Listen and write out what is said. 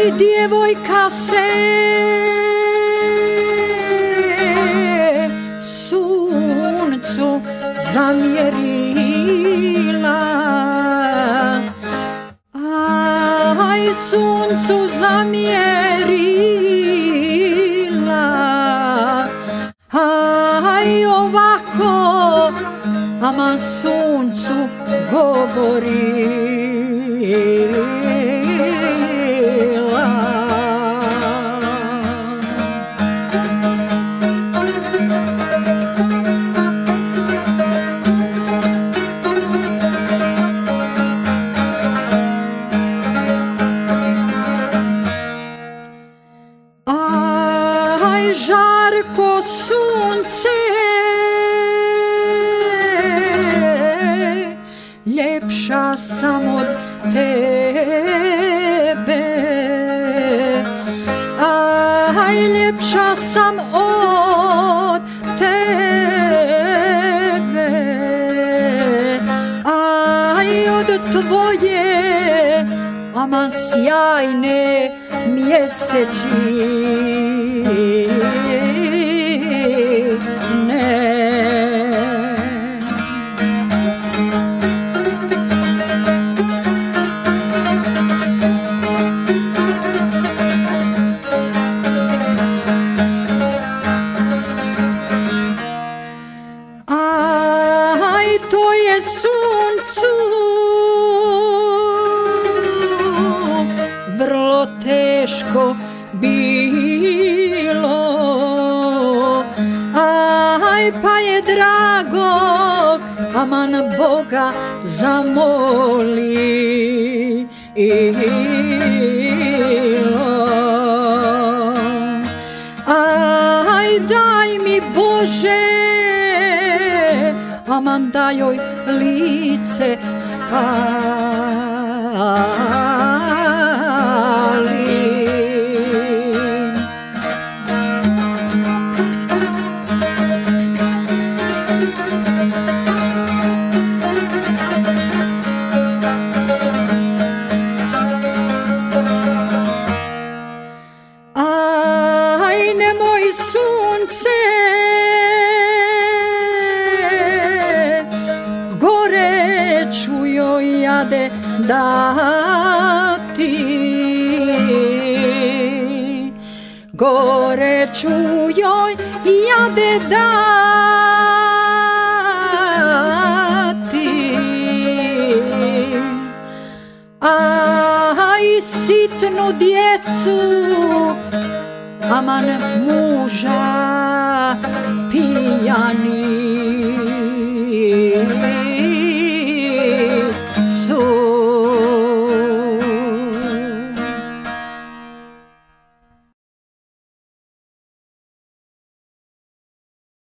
djevojka se suncu zamjerila, aj suncu zamjerila, aj ovako ama suncu govorila. Aj žarko sunce, ljepša sam od tebe, aj ljepša sam od tebe, aj od tvoje aman sjajne mjesečine. Aj to je suncu vrlo teško bilo, aj pa je drago aman Boga zamolilo, aj daj mi Bože aman da joj lice spali. Aj nemoj sunce ću joj jade dati, gore ću joj jade dati, a i sitnu djecu aman muža pijani.